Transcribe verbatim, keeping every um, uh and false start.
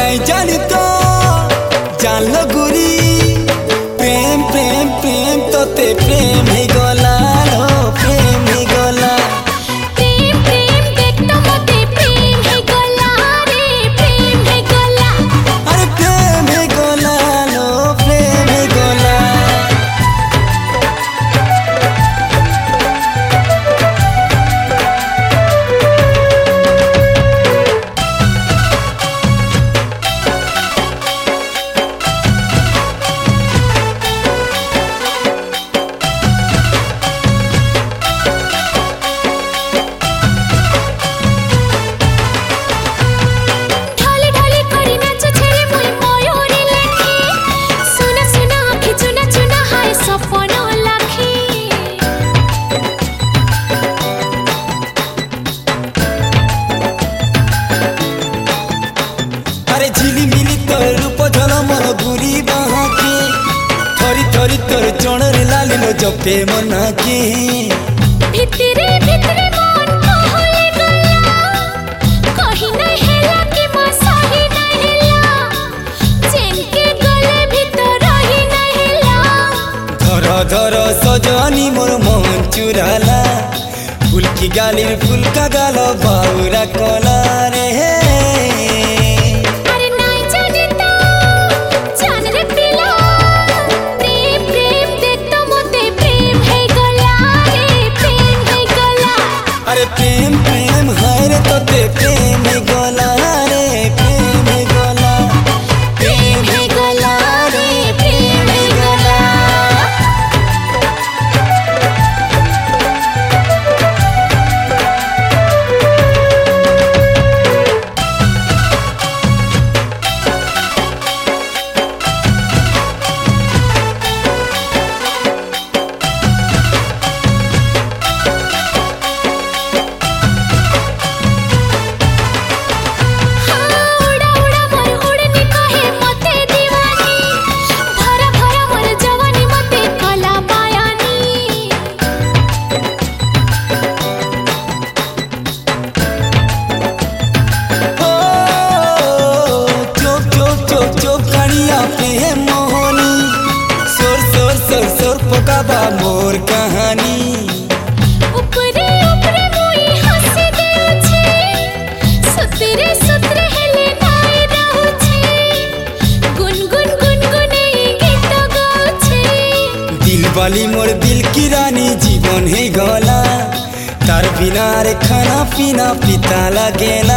नहीं जानी तो जान लो गुरी प्रेम प्रेम प्रेम तोते प्रेम ही गला लो प्रेम ही गला प्रेम प्रेम देख तो मते प्रेम ही गला रे प्रेम ही गला अरे प्रेम ही गला लो प्रेम ही गला झिलिमिली तोर रूप झल मन गुरी बाहा के थरी थरी तोर चणर लालिलो जपे मना के भितरे भितरे मन कहले गला कहि नै हेला कि म सही नै हेला जेन के गले भीतर रही नै हेला धर धर सजनी मोर मन चुराला फूल की गालिर फूल का गाल बाउरा कला रे अरे प्रेम प्रेम हाय रे तोते प्रेम ही गला रे प्रेम ही गला प्रेम ही गला रे प्रेम ही गला मोर कहानी ऊपरे ऊपरे मुई हंसी दे छे सतरे सतरे हेले नाई रहू छे गुनगुन गुनगुने गीत गाऊ छे दिल वाली मोर दिल की रानी जीवन है गला तार बिना रे खाना पीना पीता लगेला।